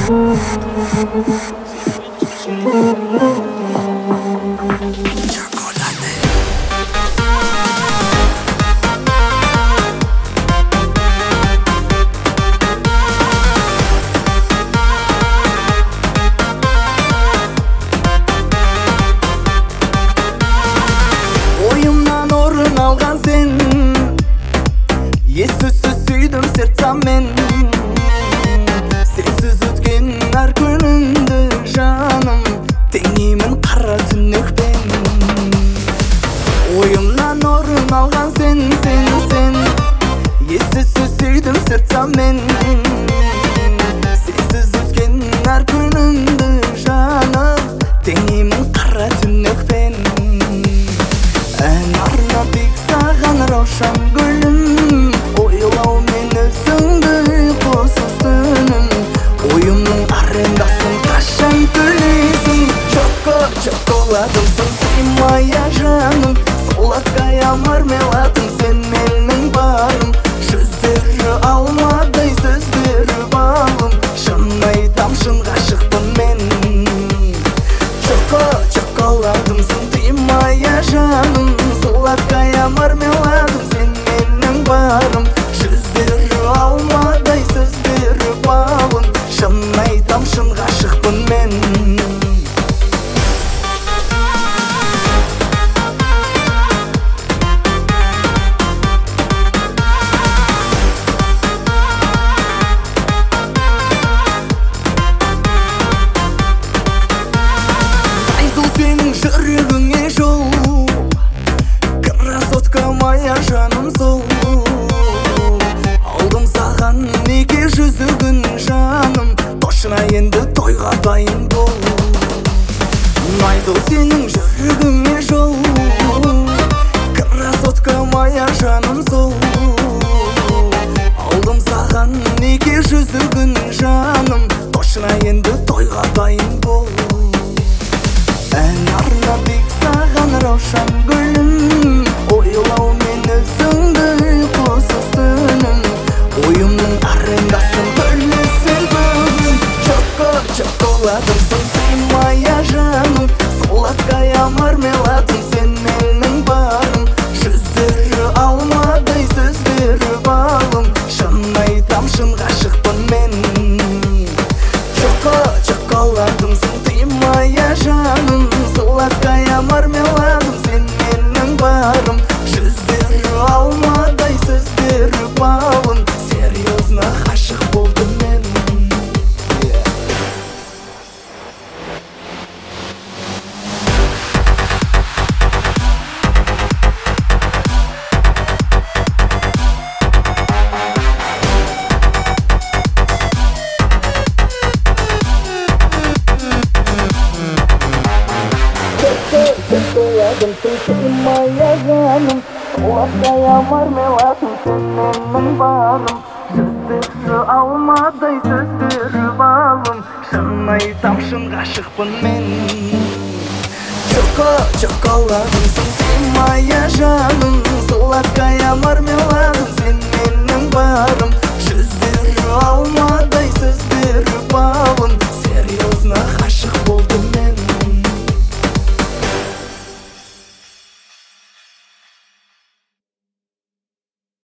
Ойымнан орын алған сен, ессіз сүйдім сердцаммен. Сенсіз өткен әр күнімді жаным, теңеймін қара түнекпен. Ойымнан орын алған сен, ессіз сүйдім сердцаммен. Сенсіз өткен әр күнімді жаным, теңеймін қара түнекпен. Ән арнап тек саған раушан гүлім, ойлаумен өзіңді ұйқысыз түнім. Ойымның арендасын қашан төлейсің? Шоколадымсың сыймая жаным, сладкая мармеладым, сен менің барым. Жүздері алмадай сөздері балым, шын айтам шын ғашықпын мен. Шоколадымсың сыймая жаным, сладкая мармеладым, сен менің барым. Жүздері алмадай сөздері балым, шын айтам шын ғашықпын мен. Сенің жүрегіңе жол, красотка моя жаным сол. Алдым саған неге жүзігін жаным, точно енді тойға дайын бол. Найду сенің жүрегіңе жол, красотка моя жаным сол. Алдым саған неге жүзігін жаным, точно енді тойға дайын бол. Ән арнап тек саған раушан гүлім, ойлаумен өзіңді ұйқысыз түнім. Ойымның арендасын төлесең бүгін. Шоколадымсың сыймая жаным, сладкая мармеладым, сен менің барым. Жүздері алмадай сөздері балым, шын айтам шын ғашықпын мен. Шоколадымсың сыймая жаным, сладкая мармеладым, сен менің барым. Жүздері алмадай сөздері балым, серьезно ғашық болдым мен. Шоколадымсың сыймая жаным, сладкая мармеладым, сен менің барым. Жүздері алмадай сөздері балым, шын айтам шын ғашықпын мен. Шоколадымсың сыймая жаным, сладкая мармеладым,